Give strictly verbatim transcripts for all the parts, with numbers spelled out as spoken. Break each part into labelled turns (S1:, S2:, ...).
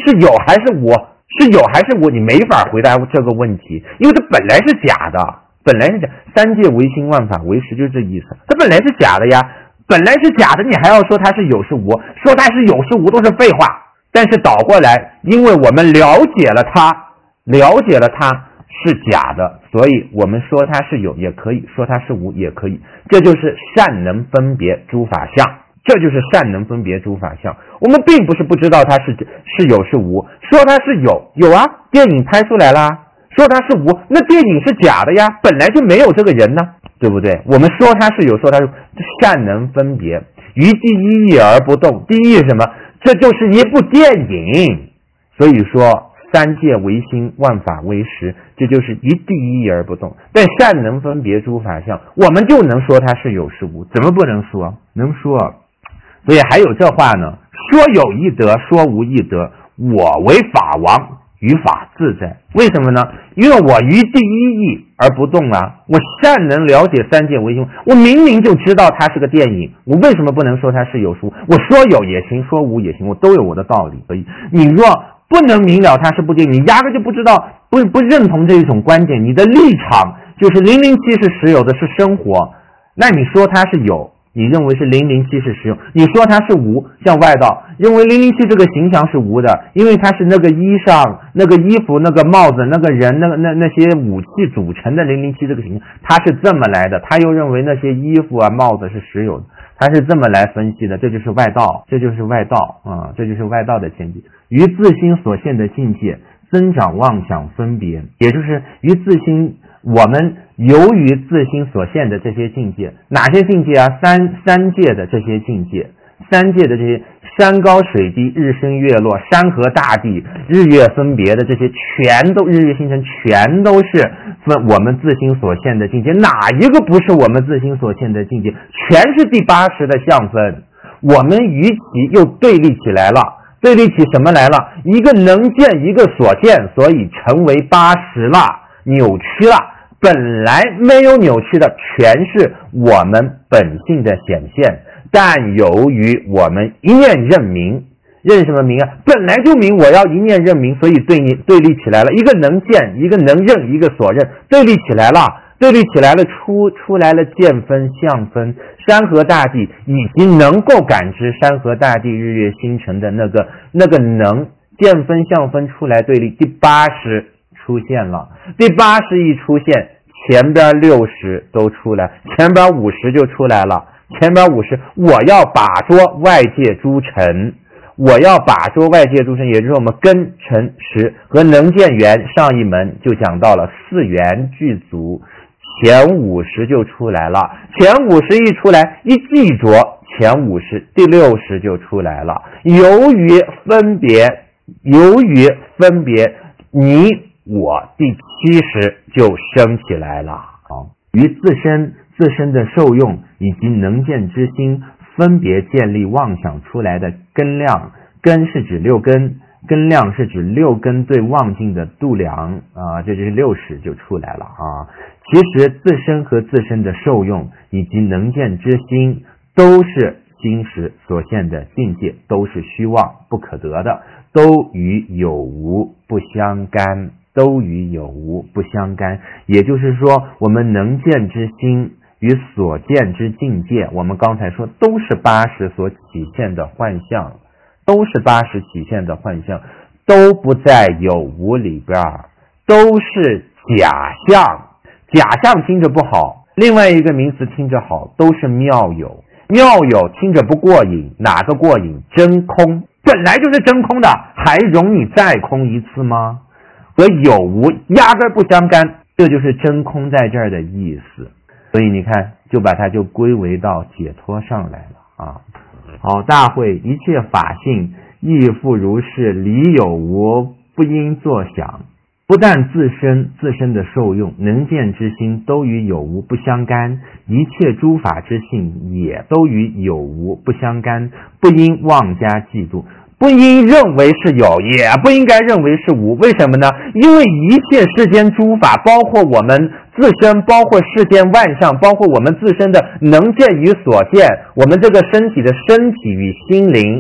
S1: 是有还是无？是有还是无？你没法回答这个问题，因为它本来是假的，本来是假。三界唯心，万法唯识，就是这意思。它本来是假的呀，本来是假的，你还要说它是有是无？说它是有是无都是废话。但是倒过来，因为我们了解了它，了解了它是假的，所以我们说它是有也可以，说它是无也可以。这就是善能分别诸法相。这就是善能分别诸法相。我们并不是不知道它是是有是无，说它是有，有啊，电影拍出来啦。说它是无，那电影是假的呀，本来就没有这个人呢，对不对？我们说它是有，说它是善能分别，于第一义而不动。第一是什么？这就是一部电影。所以说三界唯心，万法唯识，这就是一第一义而不动。但善能分别诸法相，我们就能说它是有是无，怎么不能说？能说。所以还有这话呢，说有一德，说无一德，我为法王，于法自在。为什么呢？因为我于第一义而不动啊，我善能了解三界唯心，我明明就知道它是个电影，我为什么不能说它是有是无？我说有也行，说无也行，我都有我的道理。所以你若不能明了它是部电影，你压根就不知道，不不认同这一种观点，你的立场就是零零七是实有的，是生活，那你说它是有，你认为是零零七是实用，你说它是无，像外道认为零零七这个形象是无的，因为它是那个衣裳、那个衣服、那个帽子、那个人、那个那那些武器组成的零零七这个形象，它是这么来的。他又认为那些衣服啊、帽子是实有的，他是这么来分析的。这就是外道，这就是外道啊、嗯，这就是外道的见解。于自心所现的境界，增长妄想分别，也就是于自心。我们由于自心所现的这些境界，哪些境界啊？三三界的这些境界，三界的这些山高水低、日升月落、山河大地、日月分别的这些，全都日月星辰，全都是分我们自心所现的境界。哪一个不是我们自心所现的境界？全是第八识的相分。我们与其又对立起来了，对立起什么来了？一个能见，一个所见，所以成为八识了，扭曲了。本来没有扭曲的，全是我们本性的显现，但由于我们一念认明，认什么明啊？本来就明，我要一念认明，所以对你对立起来了，一个能见，一个能认，一个所认，对立起来了，对立起来了，出出来了见分、相分，山河大地以及能够感知山河大地、日月星辰的那个那个能见分、相分出来对立，第八识出现了。第八识一出现，前边六十都出来，前边五十就出来了。前边五十，我要把捉外界诸尘，我要把捉外界诸尘，也就是我们根尘识和能见缘上一门就讲到了四缘具足，前五十就出来了。前五十一出来，一记着前五十，第六十就出来了。由于分别，由于分别，你我第七十就升起来了。好，于自身自身的受用以及能见之心分别建立妄想出来的根量，根是指六根，根量是指六根对妄境的度量啊，这就是六识就出来了啊。其实自身和自身的受用以及能见之心都是心识所现的境界，都是虚妄不可得的，都与有无不相干，都与有无不相干。也就是说，我们能见之心与所见之境界，我们刚才说都是八识所起现的幻象，都是八识起现的幻象，都不在有无里边，都是假象。假象听着不好，另外一个名词听着好，都是妙有。妙有听着不过瘾，哪个过瘾？真空，本来就是真空的，还容你再空一次吗？和有无压根不相干，这就是真空在这儿的意思。所以你看，就把它就归为到解脱上来了啊。好，大会一切法性亦复如是，理有无不应作想。不但自身自身的受用能见之心都与有无不相干，一切诸法之性也都与有无不相干，不应妄加记住，不应认为是有，也不应该认为是无。为什么呢？因为一切世间诸法，包括我们自身，包括世间万象，包括我们自身的能见与所见，我们这个身体的身体与心灵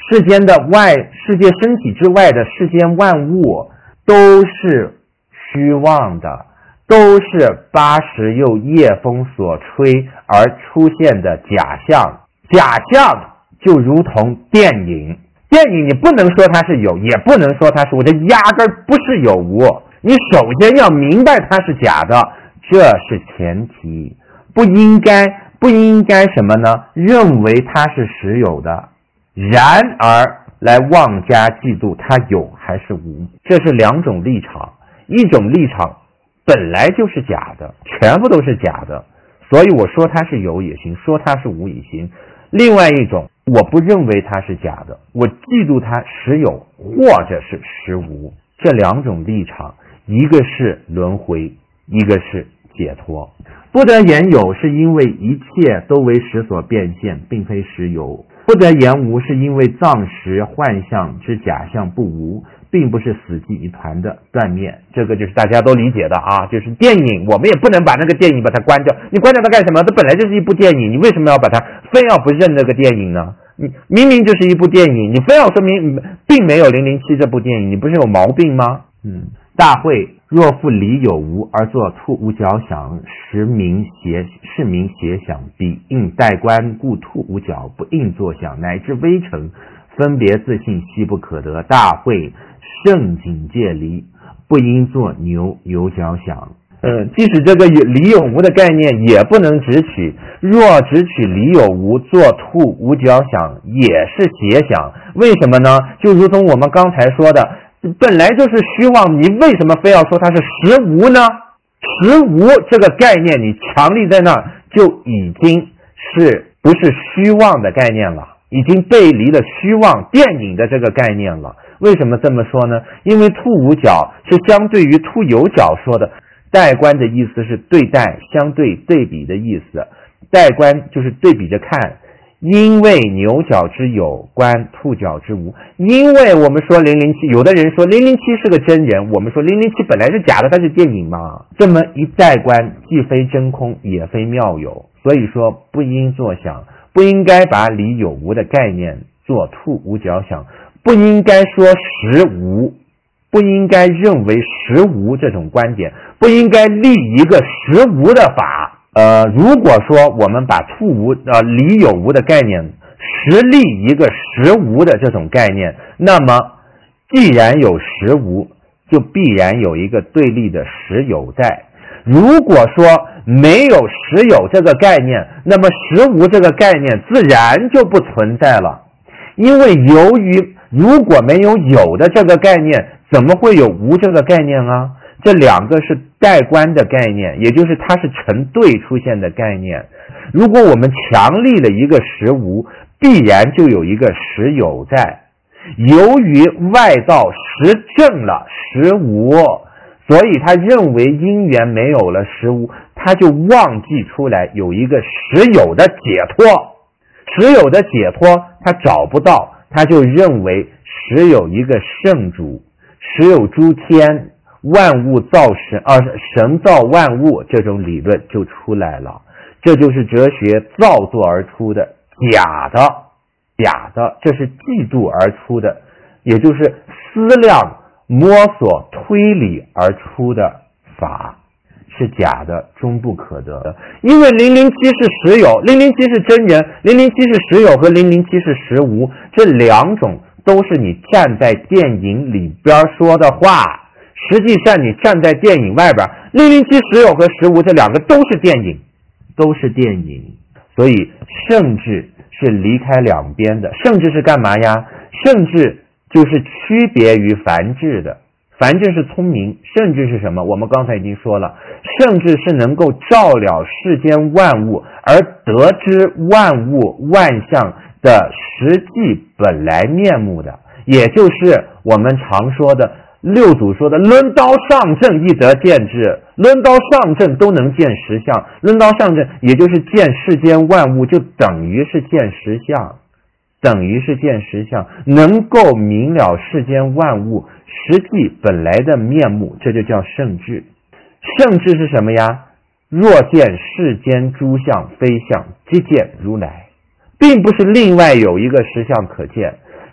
S1: 世间的外，世界身体之外的世间万物都是虚妄的，都是八十又夜风所吹而出现的假象。假象就如同电影，电影你不能说它是有，也不能说它是无，这压根儿不是有无。你首先要明白它是假的，这是前提。不应该不应该什么呢？认为它是实有的，然而来妄加嫉妒它有还是无，这是两种立场。一种立场本来就是假的，全部都是假的，所以我说它是有也行，说它是无也行。另外一种，我不认为它是假的，我嫉妒它实有或者是实无。这两种立场，一个是轮回，一个是解脱。不得言有，是因为一切都为识所变现，并非实有。不得言无，是因为藏识幻象之假象不无，并不是死寂一团的断灭。这个就是大家都理解的啊，就是电影我们也不能把那个电影把它关掉，你关掉它干什么？它本来就是一部电影，你为什么要把它非要不认那个电影呢？你明明就是一部电影，你非要说明并没有零零七这部电影，你不是有毛病吗？嗯，大会若复理有无而作兔无角想，实名邪是名邪想，彼应代观故兔无角，不应作想，乃至微尘分别自性悉不可得。大会圣境界离，不应作牛有角想。呃，即使这个理有无的概念也不能直取，若直取理有无做兔无角想也是邪想。为什么呢？就如同我们刚才说的，本来就是虚妄，你为什么非要说它是实无呢？实无这个概念你强立在那儿，就已经是不是虚妄的概念了，已经背离了虚妄电影的这个概念了。为什么这么说呢？因为兔无角是相对于兔有角说的，代观的意思是对待、相对、对比的意思。代观就是对比着看，因为牛角之有观兔角之无。因为我们说零零七，有的人说零零七是个真人，我们说零零七本来是假的，它是电影嘛。这么一代观，既非真空，也非妙有，所以说不应作想，不应该把理有无的概念做兔无角想，不应该说实无，不应该认为实无这种观点，不应该立一个实无的法。呃，如果说我们把兔无呃理有无的概念实立一个实无的这种概念，那么既然有实无，就必然有一个对立的实有在。如果说没有实有这个概念，那么实无这个概念自然就不存在了。因为由于如果没有有的这个概念，怎么会有无这个概念啊？这两个是代观的概念，也就是它是成对出现的概念。如果我们强立了一个实无，必然就有一个实有在。由于外道实证了实无，所以他认为因缘没有了实无，他就忘记出来有一个实有的解脱。实有的解脱他找不到，他就认为实有一个圣主，实有诸天万物造神，而、啊、神造万物，这种理论就出来了。这就是哲学造作而出的假的假的，这是嫉妒而出的，也就是思量摸索推理而出的法，是假的，终不可得的。因为零零七是实有，零零七是真人，零零七是实有和零零七是实无，这两种都是你站在电影里边说的话。实际上你站在电影外边，零零七实有和实无这两个都是电影，都是电影。所以圣智是离开两边的。圣智是干嘛呀？圣智就是区别于凡智的。凡智是聪明，圣智是什么？我们刚才已经说了，圣智是能够照了世间万物，而得知万物万象的实际本来面目的，也就是我们常说的六祖说的抡刀上阵亦得见智，抡刀上阵都能见实相，抡刀上阵也就是见世间万物，就等于是见实相，等于是见实相，能够明了世间万物实际本来的面目，这就叫圣智。圣智是什么呀？若见世间诸相非相，即见如来，并不是另外有一个实相可见。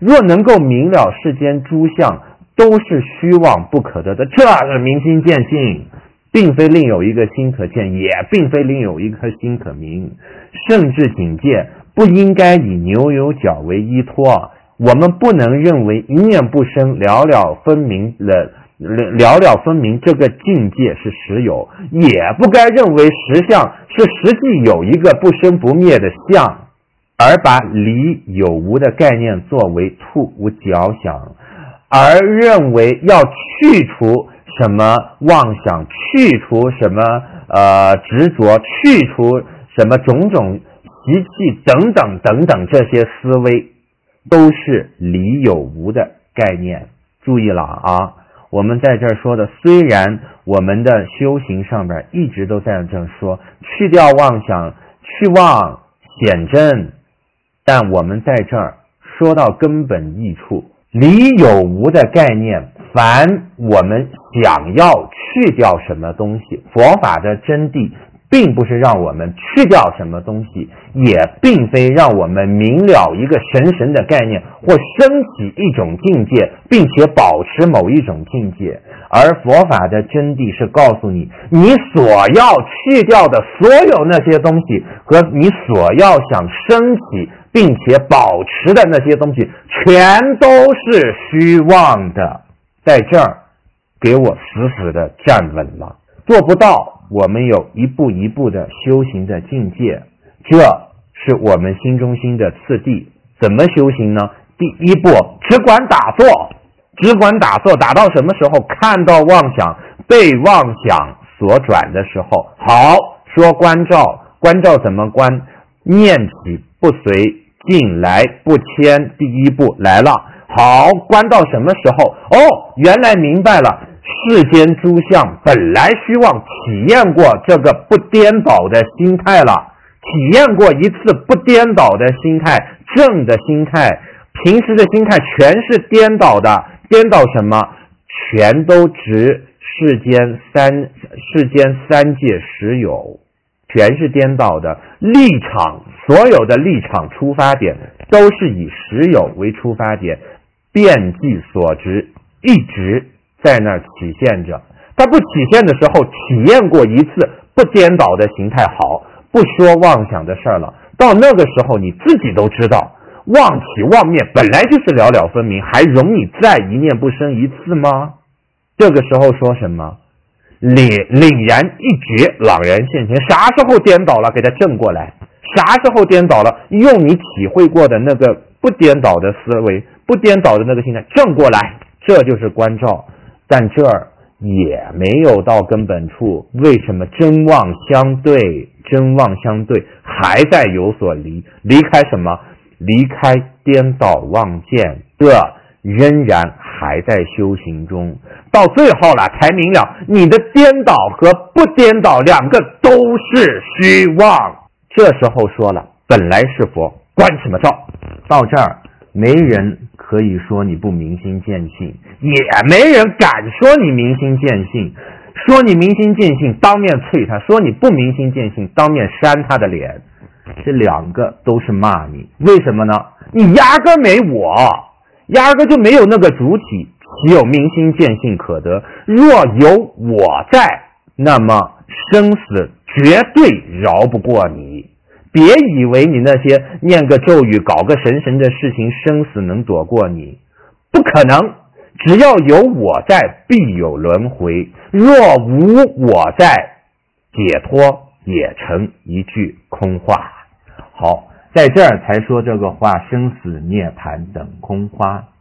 S1: 若能够明了世间诸相都是虚妄不可得的，这是明心见性，并非另有一个心可见，也并非另有一颗心可明。圣智警戒不应该以牛有角为依托，我们不能认为一念不生了了分明了了了分明这个境界是实有，也不该认为实相是实际有一个不生不灭的相，而把离有无的概念作为兔无脚想，而认为要去除什么妄想，去除什么呃执着，去除什么种种习气等等等等，这些思维都是离有无的概念。注意了啊，我们在这儿说的，虽然我们的修行上边一直都在这说去掉妄想，去妄显真，但我们在这儿说到根本益处，离有无的概念，凡我们想要去掉什么东西，佛法的真谛并不是让我们去掉什么东西，也并非让我们明了一个神神的概念或升起一种境界并且保持某一种境界，而佛法的真谛是告诉你，你所要去掉的所有那些东西和你所要想升起并且保持的那些东西全都是虚妄的。在这儿给我死死的站稳了，做不到我们有一步一步的修行的境界，这是我们心中心的次第。怎么修行呢？第一步，只管打坐，只管打坐，打到什么时候？看到妄想被妄想所转的时候，好，说关照，关照怎么关？念起不随，进来不迁，第一步来了。好，关到什么时候？哦，原来明白了，世间诸相本来虚妄，体验过这个不颠倒的心态了，体验过一次不颠倒的心态，正的心态，平时的心态全是颠倒的，颠倒什么？全都指世间三世间三界实有，全是颠倒的。立场，所有的立场出发点都是以实有为出发点，遍计所执一直在那儿体现着。它不体现的时候，体验过一次不颠倒的形态，好，不说妄想的事儿了。到那个时候你自己都知道，妄起妄灭本来就是了了分明，还容你再一念不生一次吗？这个时候说什么？凛凛然一觉，朗然现前。啥时候颠倒了，给它正过来。啥时候颠倒了，用你体会过的那个不颠倒的思维，不颠倒的那个心态正过来，这就是关照。但这儿也没有到根本处，为什么真妄相对，真妄相对还在有所离？离开什么？离开颠倒妄见，这仍然还在修行中。到最后了才明了，你的颠倒和不颠倒两个都是虚妄。这时候说了，本来是佛，关什么照？到这儿没人可以说你不明心见性，也没人敢说你明心见性。说你明心见性，当面啐他；说你不明心见性，当面扇他的脸。这两个都是骂你，为什么呢？你压根没我，压根就没有那个主体，岂有明心见性可得？若有我在，那么生死绝对饶不过你。别以为你那些念个咒语，搞个神神的事情，生死能躲过你，不可能。只要有我在，必有轮回；若无我在，解脱也成一句空话。好，在这儿才说这个话，生死涅槃等空花。